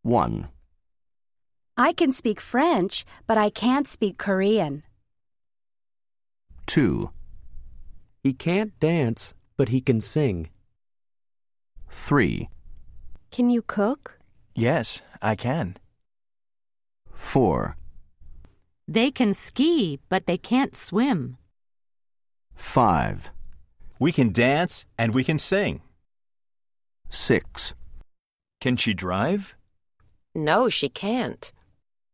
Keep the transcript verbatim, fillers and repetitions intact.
one. I can speak French, but I can't speak Korean. two. He can't dance, but he can sing. three. Can you cook? Yes, I can. four. They can ski, but they can't swim. five. We can dance and we can sing. six. Can she drive? No, she can't.